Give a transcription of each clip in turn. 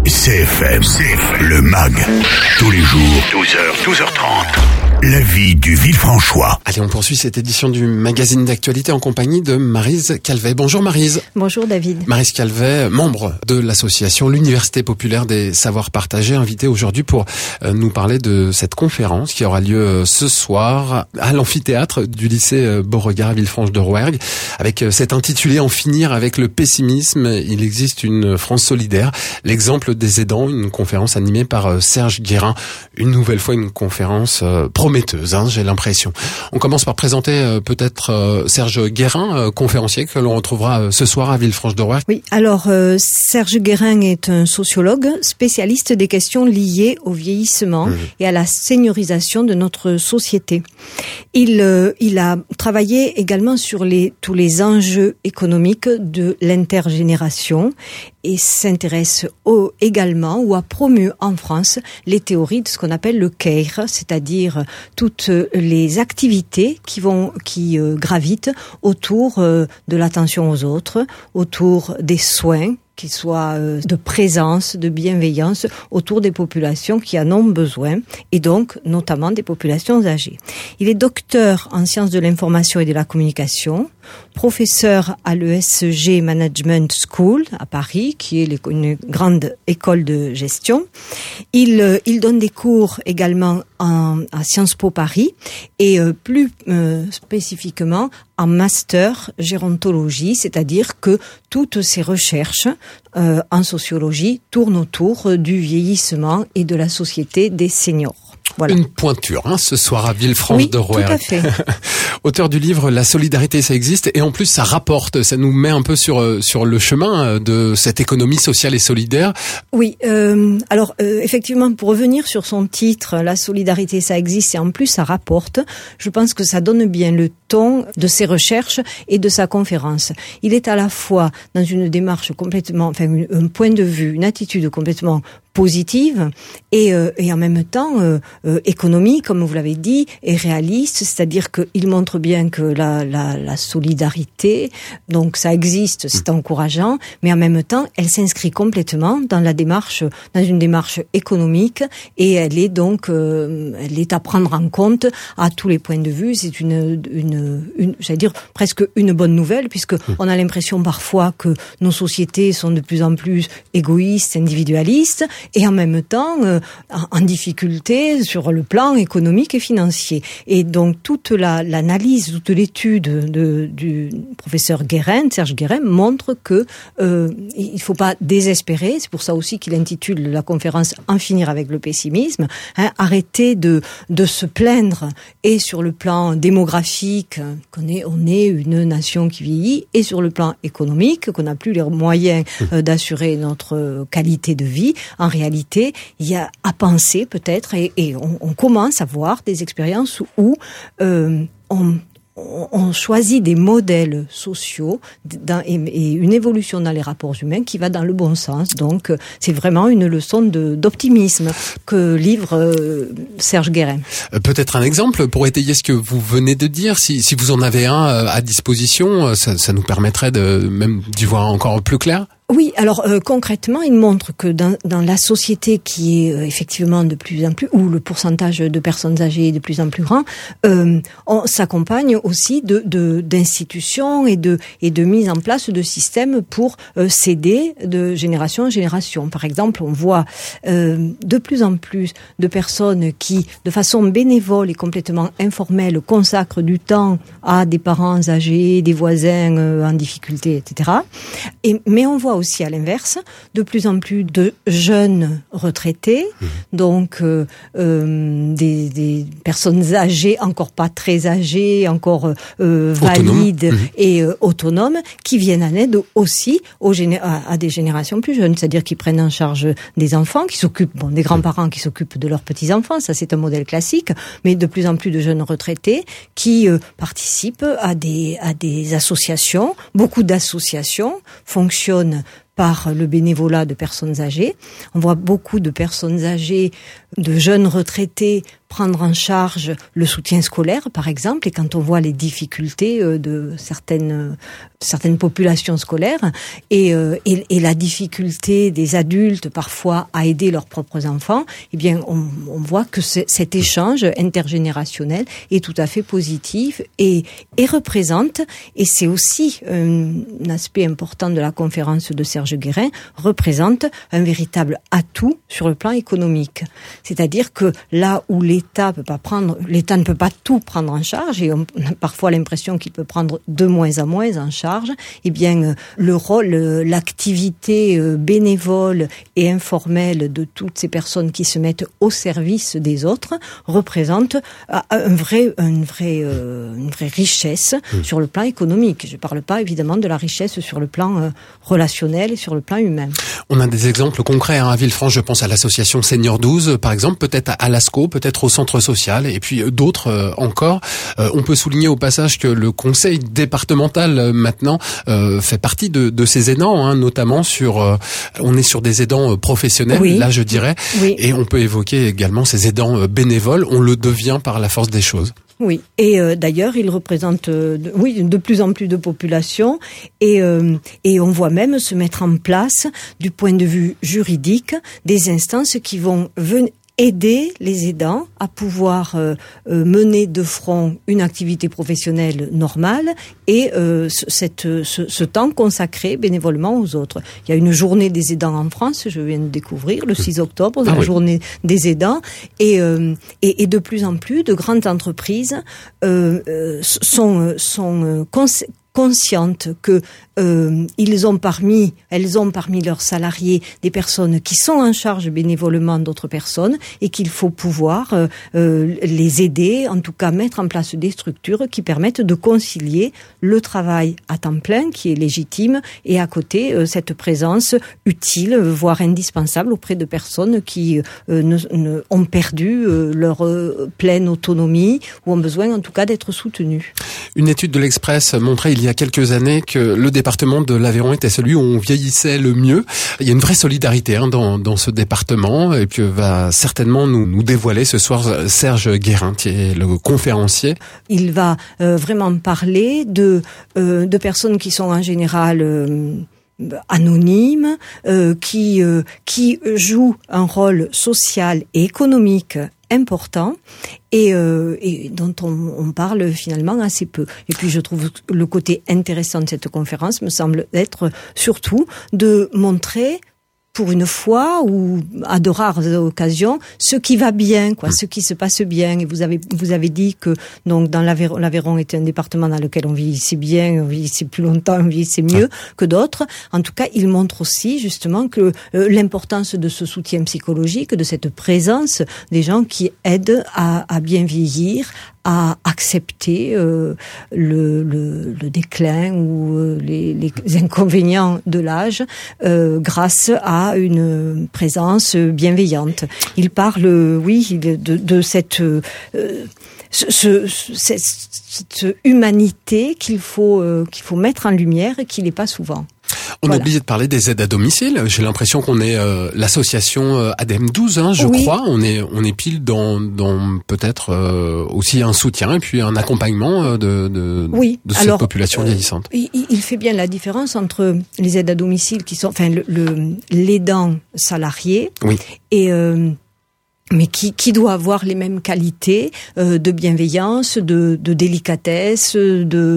CFM, le MAG, tous les jours, 12h, 12h30. La vie du Villefranchois. Allez, on poursuit cette édition du magazine d'actualité en compagnie de Maryse Calvet. Bonjour Maryse. Bonjour David. Maryse Calvet, membre de l'association l'Université populaire des savoirs partagés, invitée aujourd'hui pour nous parler de cette conférence qui aura lieu ce soir à l'amphithéâtre du lycée Beauregard à Villefranche-de-Rouergue, avec cet intitulé « En finir avec le pessimisme, il existe une France solidaire, l'exemple des aidants », une conférence animée par Serge Guérin. Une nouvelle fois une conférence prometteuse, j'ai l'impression. On commence par présenter peut-être Serge Guérin, conférencier que l'on retrouvera ce soir à Villefranche-de-Rouergue. Oui, alors Serge Guérin est un sociologue spécialiste des questions liées au vieillissement et à la seniorisation de notre société. Il a travaillé également sur tous les enjeux économiques de l'intergénération et s'intéresse également ou a promu en France les théories de ce qu'on appelle le CARE, c'est-à-dire toutes les activités qui gravitent autour de l'attention aux autres, autour des soins, qu'ils soient de présence, de bienveillance autour des populations qui en ont besoin, et donc notamment des populations âgées. Il est docteur en sciences de l'information et de la communication, professeur à l'ESG Management School à Paris, qui est une grande école de gestion. Il donne des cours également à Sciences Po Paris et plus spécifiquement en master gérontologie, c'est-à-dire que toutes ses recherches en sociologie tournent autour du vieillissement et de la société des seniors. Voilà. Une pointure, ce soir à Villefranche-de-Rouergue. Oui, tout à fait. Auteur du livre « La solidarité, ça existe » et en plus ça rapporte, ça nous met un peu sur le chemin de cette économie sociale et solidaire. Oui, alors effectivement, pour revenir sur son titre « La solidarité, ça existe » et en plus ça rapporte, je pense que ça donne bien le ton de ses recherches et de sa conférence. Il est à la fois dans une démarche complètement, un point de vue, une attitude complètement positive et en même temps économique, comme vous l'avez dit, et réaliste, c'est-à-dire qu'il montre bien que la solidarité, donc ça existe, c'est encourageant, mais en même temps, elle s'inscrit complètement dans une démarche économique et elle est donc elle est à prendre en compte à tous les points de vue. C'est j'allais dire presque une bonne nouvelle, puisque on a l'impression parfois que nos sociétés sont de plus en plus égoïstes, individualistes, et en même temps en difficulté sur le plan économique et financier. Et donc toute l'analyse, toute l'étude du professeur Guérin, Serge Guérin, montre que il faut pas désespérer. C'est pour ça aussi qu'il intitule la conférence « En finir avec le pessimisme », arrêter de se plaindre, et sur le plan démographique, on est une nation qui vieillit, et sur le plan économique, qu'on n'a plus les moyens d'assurer notre qualité de vie. En réalité, il y a à penser peut-être, et on commence à voir des expériences où on choisit des modèles sociaux et une évolution dans les rapports humains qui va dans le bon sens. Donc, c'est vraiment une leçon d'optimisme que livre Serge Guérin. Peut-être un exemple pour étayer ce que vous venez de dire. Si vous en avez un à disposition, ça nous permettrait même d'y voir encore plus clair. Oui, alors concrètement, il montre que dans la société qui est effectivement de plus en plus, où le pourcentage de personnes âgées est de plus en plus grand, on s'accompagne aussi d'institutions et de mise en place de systèmes pour s'aider de génération en génération. Par exemple, on voit de plus en plus de personnes qui, de façon bénévole et complètement informelle, consacrent du temps à des parents âgés, des voisins en difficulté, etc. Mais on voit aussi à l'inverse de plus en plus de jeunes retraités, donc des personnes âgées, encore pas très âgées, encore valides et autonomes, qui viennent en aide aussi à des générations plus jeunes, c'est-à-dire qui prennent en charge des enfants, qui s'occupent, des grands-parents qui s'occupent de leurs petits-enfants, ça c'est un modèle classique, mais de plus en plus de jeunes retraités qui participent à des associations. Beaucoup d'associations fonctionnent par le bénévolat de personnes âgées. On voit beaucoup de personnes âgées, de jeunes retraités prendre en charge le soutien scolaire, par exemple, et quand on voit les difficultés de certaines populations scolaires et la difficulté des adultes parfois à aider leurs propres enfants, eh bien on voit que cet échange intergénérationnel est tout à fait positif et représente, et c'est aussi un aspect important de la conférence de Serge Guérin, représente un véritable atout sur le plan économique. C'est-à-dire que là où l'État ne peut pas tout prendre en charge, et on a parfois l'impression qu'il peut prendre de moins en moins en charge, eh bien le rôle, l'activité bénévole et informelle de toutes ces personnes qui se mettent au service des autres représente une vraie richesse sur le plan économique. Je ne parle pas évidemment de la richesse sur le plan relationnel et sur le plan humain. On a des exemples concrets à Villefranche, je pense à l'association Senior 12 par exemple, peut-être à l'ASCO, peut-être au centre social, et puis d'autres encore. On peut souligner au passage que le conseil départemental maintenant fait partie de ces aidants, notamment on est sur des aidants professionnels, oui, là je dirais, oui. Et on peut évoquer également ces aidants bénévoles, on le devient par la force des choses. Oui, et d'ailleurs, il représente de plus en plus de populations et on voit même se mettre en place, du point de vue juridique, des instances qui vont aider les aidants à pouvoir mener de front une activité professionnelle normale et ce temps consacré bénévolement aux autres. Il y a une journée des aidants en France, je viens de découvrir, le 6 octobre, la journée des aidants, et de plus en plus de grandes entreprises sont conscientes que elles ont parmi leurs salariés des personnes qui sont en charge bénévolement d'autres personnes et qu'il faut pouvoir les aider, en tout cas mettre en place des structures qui permettent de concilier le travail à temps plein qui est légitime et à côté cette présence utile, voire indispensable auprès de personnes qui ont perdu leur pleine autonomie ou ont besoin en tout cas d'être soutenues. Une étude de l'Express montrait il y a quelques années que le département de l'Aveyron était celui où on vieillissait le mieux. Il y a une vraie solidarité dans ce département et que va certainement nous dévoiler ce soir Serge Guérin, qui est le conférencier. Il va vraiment parler de personnes qui sont en général anonymes, qui jouent un rôle social et économique important et dont on parle finalement assez peu. Et puis je trouve le côté intéressant de cette conférence me semble être surtout de montrer pour une fois ou à de rares occasions ce qui va bien, ce qui se passe bien. Et vous avez dit que donc dans l'Aveyron était un département dans lequel on vieillissait bien, on vieillissait plus longtemps, on vieillissait mieux que d'autres. En tout cas, il montre aussi justement que l'importance de ce soutien psychologique, de cette présence des gens qui aident à bien vieillir, à accepter le déclin ou les inconvénients de l'âge grâce à une présence bienveillante. Il parle, de cette humanité qu'il faut mettre en lumière et qui n'est pas souvent. On a oublié de parler des aides à domicile. J'ai l'impression qu'on est l'association ADEME 12, je crois. On est pile dans peut-être aussi un soutien et puis un accompagnement de cette population vieillissante. Il fait bien la différence entre les aides à domicile qui sont, l'aidant salarié et mais qui doit avoir les mêmes qualités de bienveillance, de délicatesse, de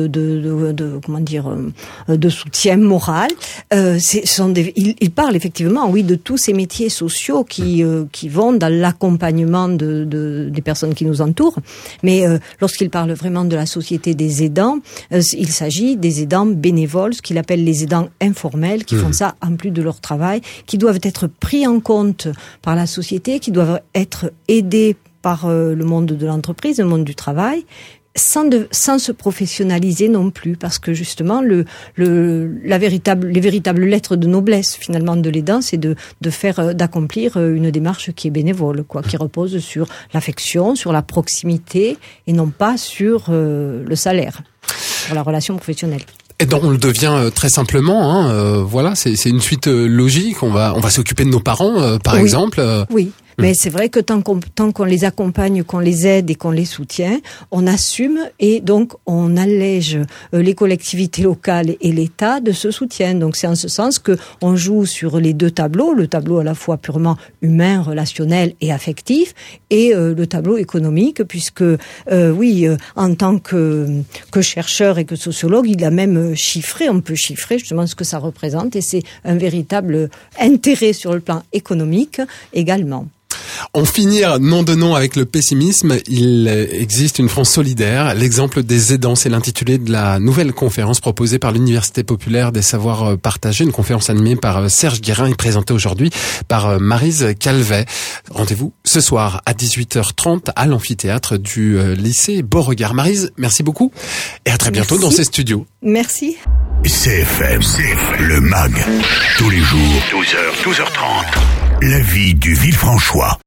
soutien moral. Il parle effectivement, de tous ces métiers sociaux qui vont dans l'accompagnement des personnes qui nous entourent. Mais lorsqu'il parle vraiment de la société des aidants, il s'agit des aidants bénévoles, ce qu'il appelle les aidants informels, qui font ça en plus de leur travail, qui doivent être pris en compte par la société, qui doivent être aidés par le monde de l'entreprise, le monde du travail, sans se professionnaliser non plus, parce que justement les véritables lettres de noblesse finalement de l'aidant, c'est d'accomplir une démarche qui est bénévole, qui repose sur l'affection, sur la proximité et non pas sur le salaire, sur la relation professionnelle. Et donc on le devient très simplement, c'est une suite logique. On va s'occuper de nos parents, par exemple. Oui. Mais c'est vrai que tant qu'on les accompagne, qu'on les aide et qu'on les soutient, on assume et donc on allège les collectivités locales et l'État de ce soutien. Donc c'est en ce sens que on joue sur les deux tableaux, le tableau à la fois purement humain, relationnel et affectif, et le tableau économique, puisque en tant que chercheur et que sociologue, il a même on peut chiffrer justement ce que ça représente, et c'est un véritable intérêt sur le plan économique également. En finir nom de nom avec le pessimisme, il existe une France solidaire. L'exemple des aidants, c'est l'intitulé de la nouvelle conférence proposée par l'Université populaire des savoirs partagés, une conférence animée par Serge Guérin et présentée aujourd'hui par Maryse Calvet. Rendez-vous ce soir à 18h30 à l'amphithéâtre du lycée Beauregard. Maryse, merci beaucoup et à très bientôt dans ces studios. Merci. CFM, le MAG, tous les jours, 12h, 12h30. La vie du Villefranchois.